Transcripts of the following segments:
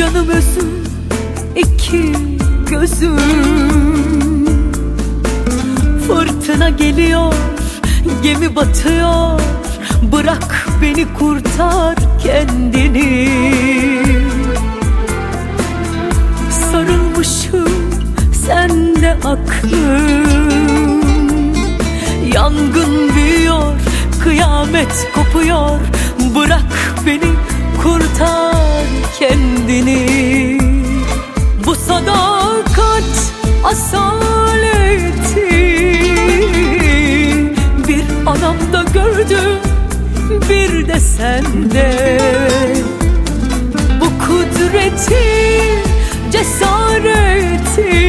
Canım özüm, iki gözüm. Fırtına geliyor, gemi batıyor. Bırak beni, kurtar kendini. Sarılmışım sende aklım. Yangın büyüyor, kıyamet kopuyor. Bırak beni, kurtar kendini. Bu sadakat asaleti bir anamda gördüm, bir de sende. Bu kudreti, cesareti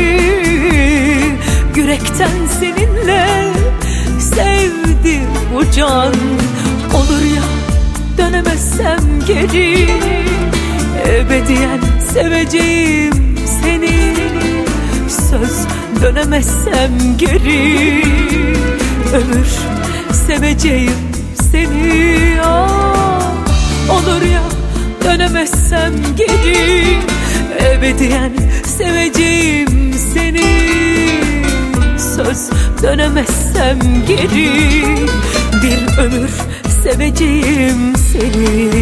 yürekten seninle sevdi bu can. Olur ya dönemezsem geri, ebediyen seveceğim seni. Söz dönemezsem geri, ömür seveceğim seni. Olur ya dönemezsem geri, ebediyen seveceğim seni. Söz dönemezsem geri, bir ömür seveceğim seni.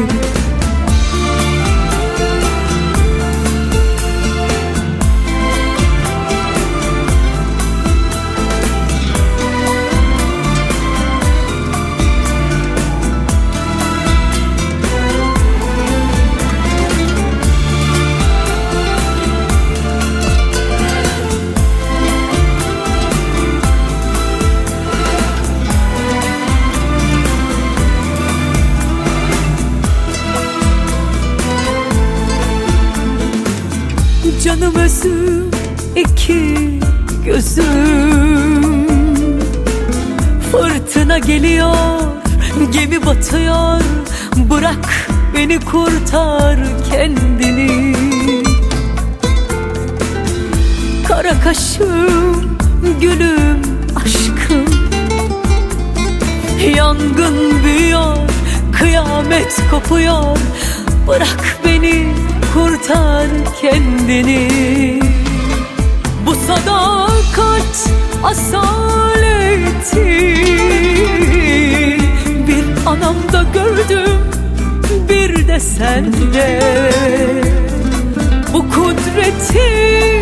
Canım özüm, iki gözüm. Fırtına geliyor, gemi batıyor. Bırak beni, kurtar kendini. Kara kaşım, gülüm, aşkım. Yangın büyüyor, kıyamet kopuyor. Bırak beni, kurtar kendini. Bu sadakat asaleti bir anamda gördüm, bir de sende. Bu kudreti,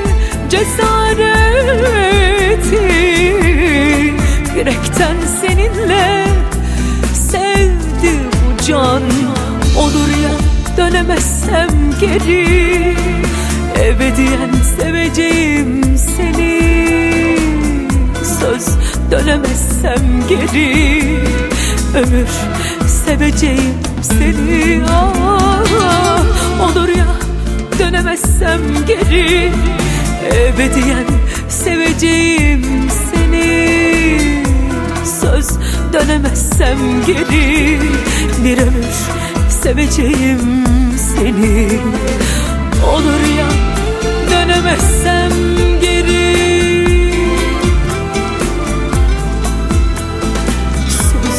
cesareti yürekten seninle sevdi bu can. Olur ya dönemezsem geri, ebediyen seveceğim seni. Söz dönemezsem geri, ömür seveceğim seni. Olur ya dönemezsem geri, ebediyen seveceğim seni. Söz dönemezsem geri, bir ömür seveceğim seni. Olur ya dönemezsem geri, söz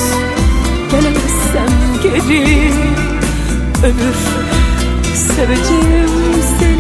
dönemezsem geri, ömür seveceğim seni.